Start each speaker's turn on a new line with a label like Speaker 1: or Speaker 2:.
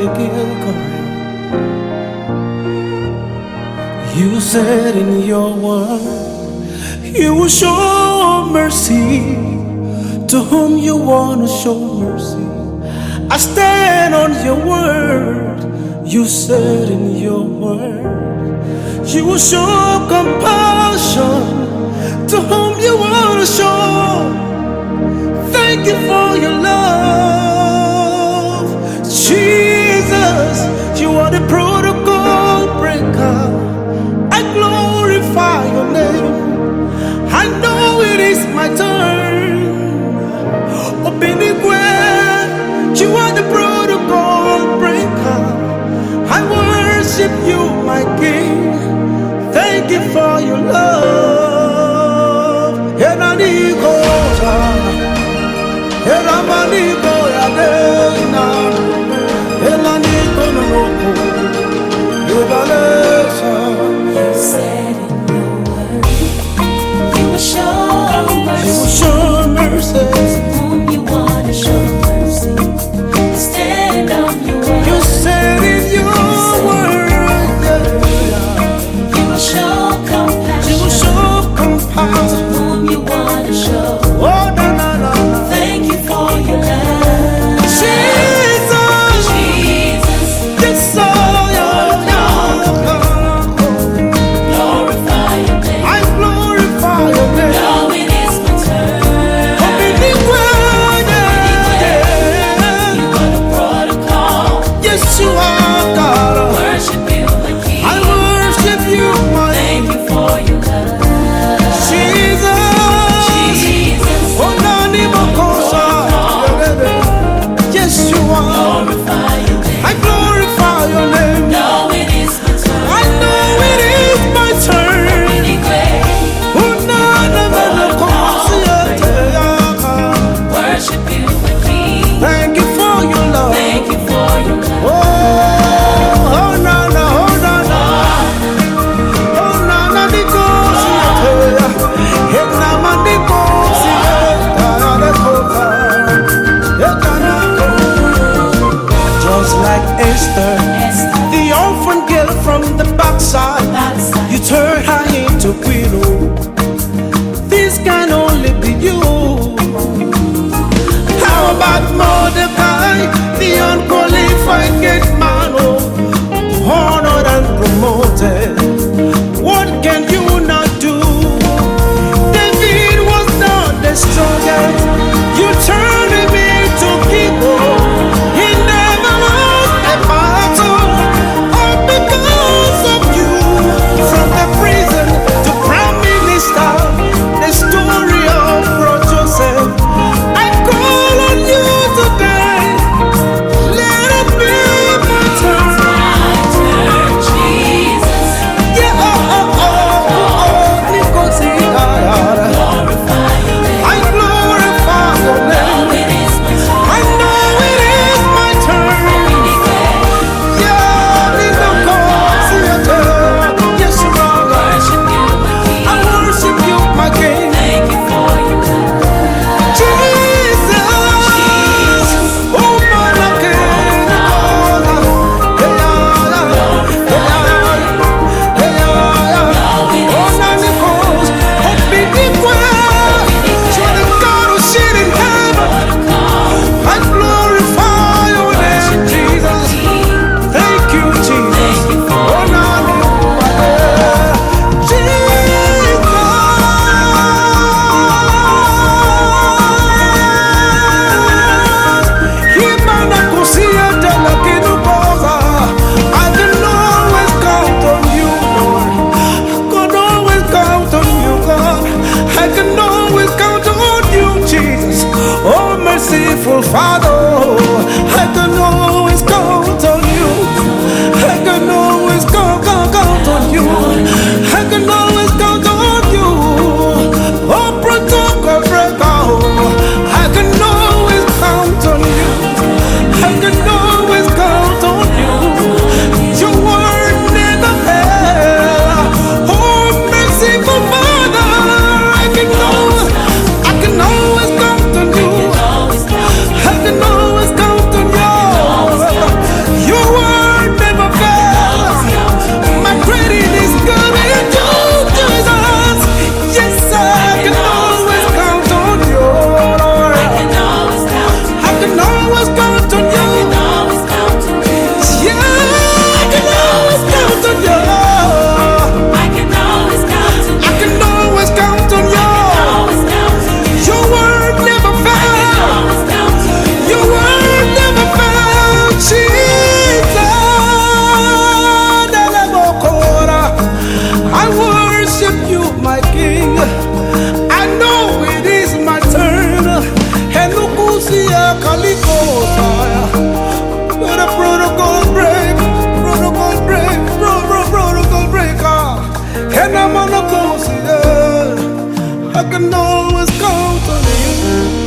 Speaker 1: You said in your word, you will show mercy to whom you want to show mercy. I stand on your word. You said in your word, you will show compassion to whom you want to show. Thank you for your love, Jesus. You are the protocol breaker. I glorify your name. I know it is my turn. Obinigwe, you are the protocol breaker. I worship you, my King. Thank you for your love. Enaniko, Eramaniko, Yadena, Elaniko, Noko, Evalesa.
Speaker 2: You said in your word, you will show mercy.
Speaker 1: You will show mercy.
Speaker 2: Whom you want to show mercy. Stand on your word.
Speaker 1: You said in your word,
Speaker 2: you will show compassion.
Speaker 1: you will show compassion.
Speaker 2: Whom you want to show.
Speaker 1: Oh, na na na.
Speaker 2: Thank you for your love,
Speaker 1: Jesus,
Speaker 2: Jesus.
Speaker 1: yes, oh,
Speaker 2: Glorify your name.
Speaker 1: I glorify your name.
Speaker 2: Now it is my turn.
Speaker 1: Obinigwe,
Speaker 2: You are the protocol.
Speaker 1: yes, you are God.
Speaker 2: Worship you, my King.
Speaker 1: I worship you, my
Speaker 2: Thank you for your love,
Speaker 1: Jesus.
Speaker 2: Jesus.
Speaker 1: Oh, Nani Makosa. Yes, you are.
Speaker 2: Glorify your name.
Speaker 1: I glorify your name.
Speaker 2: Now it is my turn.
Speaker 1: I know it is my turn.
Speaker 2: Anyway,
Speaker 1: Oh, Nana Makosa.
Speaker 2: worship you, my King.
Speaker 1: Thank you for your love.
Speaker 2: Thank you for your love.
Speaker 1: Oh, oh, Nana, oh, Nana. Oh, Nana, Nikosi. Hey, Nama, Nikosi. Just like Esther, the orphan girl from the backside, you turn her into widow. This can only be you. How about Mordecai, the unqualified gate man, honored and promoted? What can you not do? David was not the strongest. You turned him into people. He never lost a battle. All because of you. From the prison to prime minister, the story of Bro Joseph. I call on you today. Let it be my turn.
Speaker 2: My turn, Jesus.
Speaker 1: Yeah, Nikosia.
Speaker 2: Glorify your name.
Speaker 1: I glorify your name.
Speaker 2: Now it is my turn.
Speaker 1: I know it is my turn.
Speaker 2: Anyway,
Speaker 1: Yeah, Nikosia. Yes, you are.
Speaker 2: worship you, my King.
Speaker 1: I worship you, my King.
Speaker 2: Thank you for your love,
Speaker 1: Jesus. Oh, my King. Oh, Nanikos. Obinigwe. You are the God who sit in heaven. I glorify your name, Jesus. Thank you, Jesus. Oh, Jesus. Himana kusia tena kinukoza. I can always count on you, Lord. I can always count on you, God. I can always count on you, Jesus. Oh, merciful Father. I can always count on you. I can always count on you. I can always count on you. Oh, protocol breaker. I can always count on you. I can always count on you. Your word never fails. Oh, merciful Father. I can always count on you.
Speaker 2: always count.
Speaker 1: I can always count on you.